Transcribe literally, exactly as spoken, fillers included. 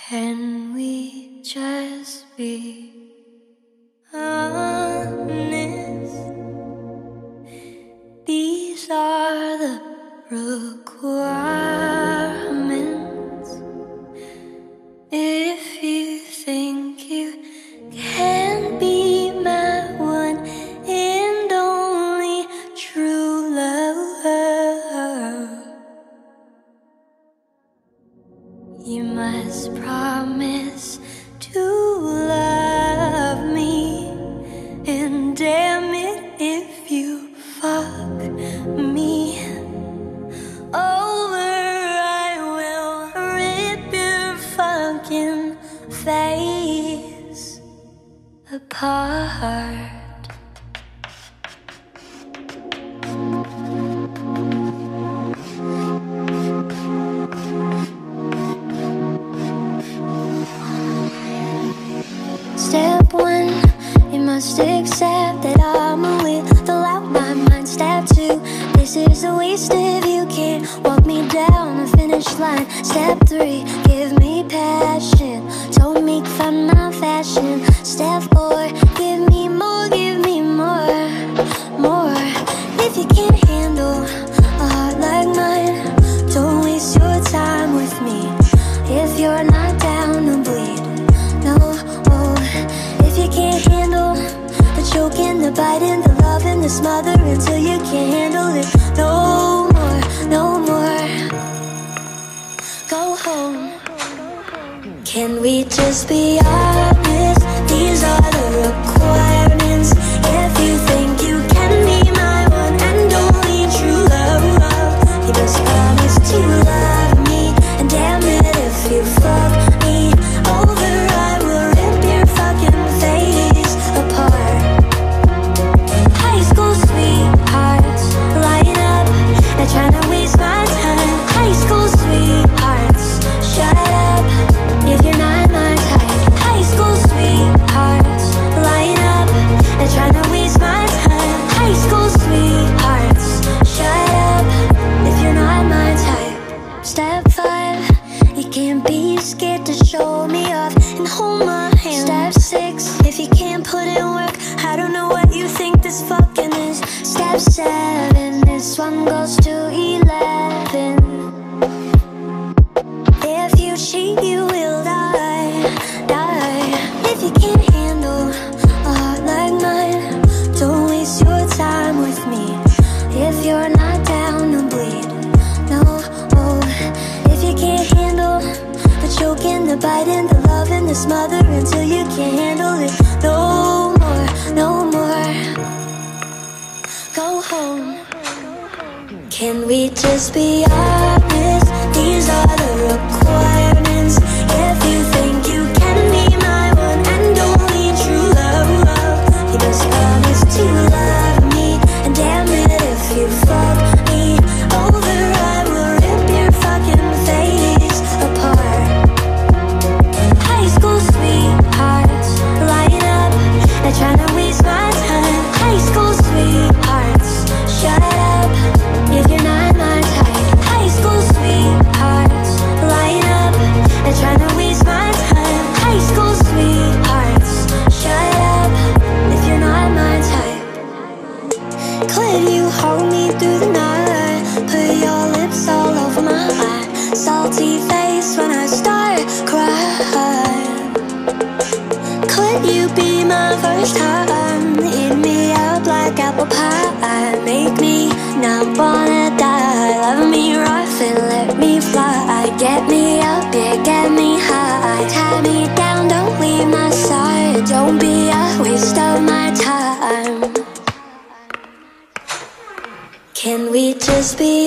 Can we just be honest? These are the requirements. If you think you can be my one and only true love, you must promise to love me. And damn it, if you fuck me over, I will rip your fucking face apart. Step one, you must accept that I'm a without my mind. Step two, this is a waste if you can't walk me down the finish line. Step three, give me passion, don't make fun my fashion. Step four, give me more, give me more, more. If you can't handle a heart like mine, don't waste your time with me. If you're not down to bleed, no, oh. If you can't handle the choking, the biting, the loving, the smothering until you can't handle it no more, no more, go home. Can we just be honest? These are the requirements. If you think you can be my one and only true love, you must promise to love me. And damn it, if you fuck me over, I will rip your fucking face apart. High school sweethearts, line up, they're trying to waste my time. High school sweethearts, shut up if you're not my type. High school sweethearts, line up, they're trying to waste my time. High school sweethearts, shut up if you're not my type. Step five, you can't be scared to show me off and hold my hand. Step six, if you can't put in work, I don't know what you think this fucking is. Step seven, this one goes to eleven. If you cheat, you will die, die. If you can't handle a heart like mine, don't waste your time with me. If you're not down to bleed, no, oh. If you can't handle the choking, the biting, the loving, the smothering until you can't handle it no more, no more, go home. Can we just be honest? These are the requirements. If you think you can be my one and only true love, you must promise to love me. And damn it, if you fuck me over, I will rip your fucking face apart. High school sweethearts, line up, they're trying to waste my time. High school sweethearts, shut up if you're not my type. High school sweethearts, line up, they're trying to waste my time. High school sweethearts, shut up if you're not my type. Could you hold me through the night? Put your lips all over my eye. Salty face when I start crying. Could you be my first time? Eat me up like apple pie. Make me not wanna die. Love me rough and let me fly. Get me up, yeah, get me high. Tie me down, don't leave my side. Don't be a waste of my time. Can we just be